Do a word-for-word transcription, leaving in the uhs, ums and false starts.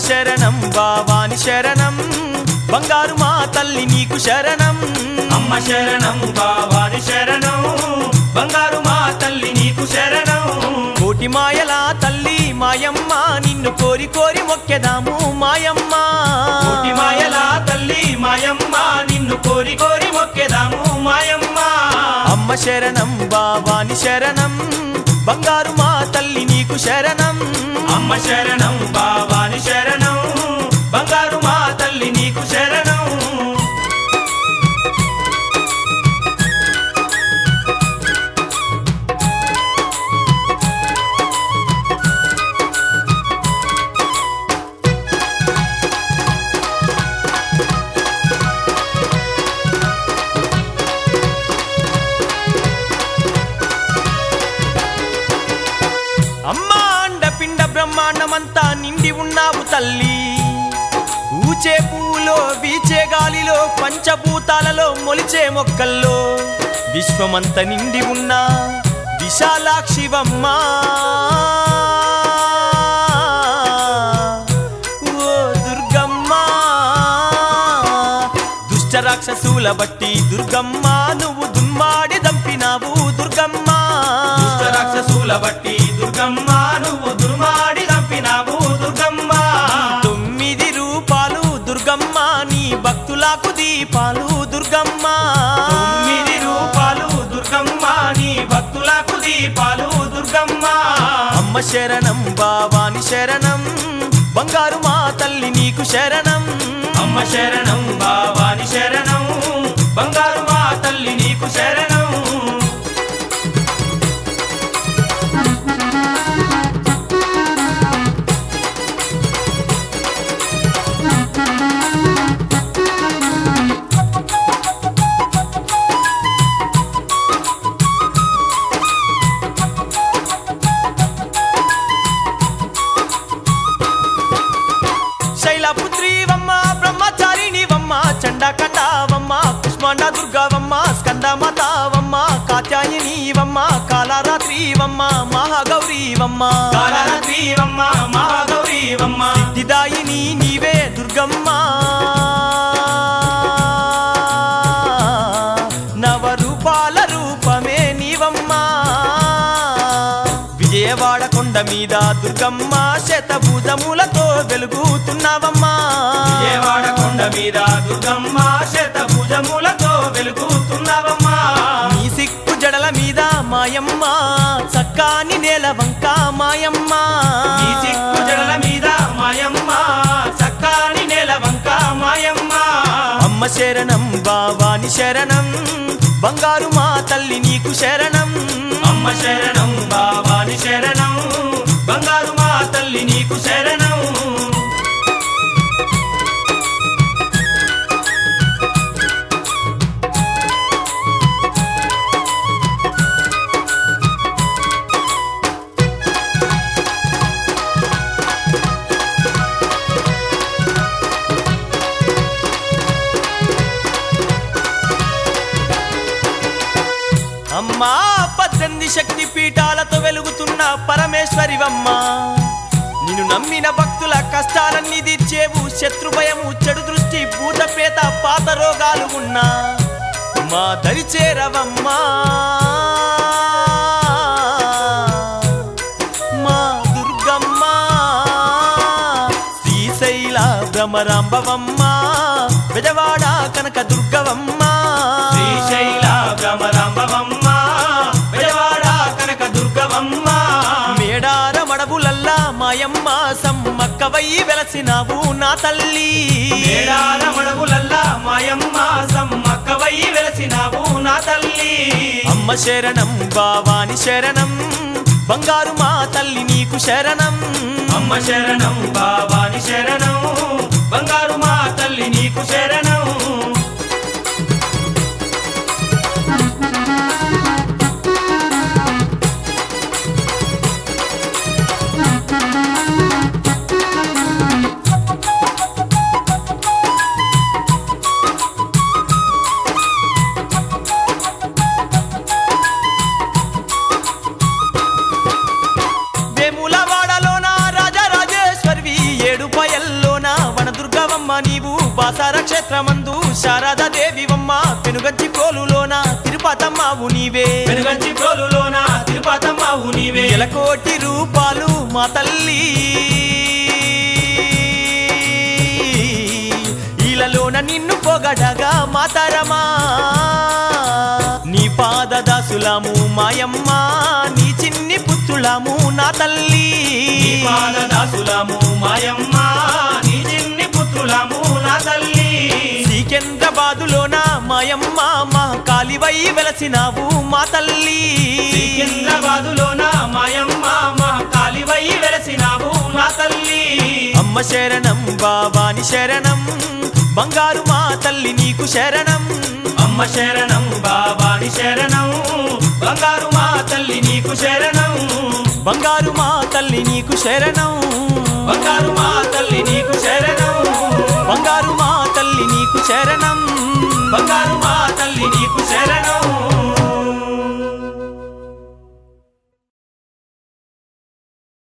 శరణం భవాని శరణం బంగారు మా తల్లి నీకు శరణం అమ్మ శరణం భవాని శరణం బంగారు మా తల్లి నీకు శరణం కోటి మాయల తల్లి మాయమ్మ నిన్ను కోరి కోరి మొక్కెదాము మాయమ్మ కోటి మాయల తల్లి మాయమ్మ నిన్ను కోరి కోరి మొక్కెదాము మాయమ్మ అమ్మ శరణం భవాని శరణం బంగారు మా తల్లి నీకు శరణం అమ్మ శరణం భవాని శరణం బంగారు మా తల్లి నీకు శరణం అమ్మా అండ పిండ బ్రహ్మాండమంతా నిండి ఉన్నావు తల్లి ఊచే పూలో బీచే గాలిలో పంచభూతాలలో మొలిచే మొక్కల్లో విశ్వమంత నిండి ఉన్న విశాలాక్షివమ్మా ఓ దుర్గమ్మ దుష్ట రాక్షసుల బట్టి దుర్గమ్మ నువ్వు దుమ్మాడి దంపినావు దుర్గమ్మ దుష్ట రాక్షసుల బట్టి దుర్గమ్మ నువ్వు దుర్మాడి దంపినావు దుర్గమ్మ తొమ్మిది రూపాలు దుర్గమ్మ నీ భక్తులకు దీపాలు దుర్గమ్మ తొమ్మిది రూపాలు దుర్గమ్మ నీ భక్తులకు దీపాలు దుర్గమ్మ అమ్మ శరణం భవాని శరణం బంగారు మా తల్లి నీకు శరణం అమ్మ శరణం భవాని శరణం బంగారు మా తల్లి నీకు శరణం శైలపుత్రివమ్మ బ్రహ్మచారిణివమ్మ చండకండావమ్మ కుష్మాండ దుర్గావమ్మ స్కందమాతావమ్మ కాత్యాయనివమ్మ కాళరాత్రివమ్మ మహాగౌరీవమ్మ కాళరాత్రివమ్మ మహాగౌరీవమ్మ సిద్ధిదాయిని నీవే దుర్గమ్మ నవరూపాల రూపమే నీవమ్మ విజయవాడ కొండ మీద దుర్గమ్మ శతభుజములతో వెలుగుతున్నావమ్మా విజయవాడ కొండ మీద దుర్గమ్మ శతభుజములతో వెలుగుతున్నావమ్మా నీ సిక్కు జడల మీద మాయమ్మ చక్కాని నేల వంక మాయమ్మ నీ సిక్కు జడల మీద మాయమ్మ చక్కాని నేల వంక మాయమ్మ అమ్మ శరణం భవాని శరణం బంగారు మా తల్లి నీకు శరణం అమ్మ శరణం భవాని శరణం బంగారు మా తల్లి నీకు శరణం అమ్మా పద్దెనిమిది శక్తి పీఠాలతో వెలుగుతున్న పరమేశ్వరివమ్మ నిన్ను నమ్మిన భక్తుల కష్టాలన్నీ తీర్చేవు శత్రు భయము చెడు దృష్టి భూతపేత పాత రోగాలు ఉన్నా మా దరి చేరవమ్మా మా దుర్గమ్మ శ్రీశైల భ్రమరాంబవమ్మ బెజవాడ కనక దుర్గవమ్మ శ్రీశైల భ్రమరాంబవమ్మ బెజవాడ కనక దుర్గవమ్మ మేడార మడబులల్లా మాయమ్మ సమ్మక్కవై వెలసినావు నా తల్లి మేడార మడబులల్లా మాయమ్మ సమ్మక్కవై వెలసినావు నా తల్లి అమ్మ శరణం భవాని శరణం బంగారు మా తల్లి నీకు శరణం అమ్మ శరణం భవాని శరణం బంగారు మా తల్లి నీకు శరణం వేములవాడలోన రాజరాజేశ్వరివి ఏడు పయల్లో క్షేత్రమందు శారదాదేవివమ్మ పెనుగంచి ప్రోలులోన తిరుపతమ్మవు నీవే వెనుగంచి ప్రోలులోన తిరుపతమ్మవు నీవే ఎలకోటి రూపాలు మా తల్లి ఈలలోన నిన్ను పొగడగా మాతరమా నీ పాదదాసులము మాయమ్మ నీ చిన్ని పుత్రులము నా తల్లి నీ పాదదాసులము మాయమ్మ నీ చిన్ని పుత్రులము నా తల్లి సికింద్రాబాదులోన మాయమ్మ మహాకాళివై వెలసినావు మా తల్లి సికింద్రాబాదులోన మాయమ్మ మహాకాళివై వెలసినావు నా తల్లి అమ్మ శరణం భవాని శరణం బంగారు మా తల్లి నీకు శరణం అమ్మ శరణం భవాని శరణం బంగారు మా తల్లి నీకు శరణం బంగారు మా తల్లి నీకు శరణం బంగారు మా తల్లి నీకు శరణం బంగారు మా తల్లి నీకు శరణం బంగారు మా తల్లి నీకు శరణం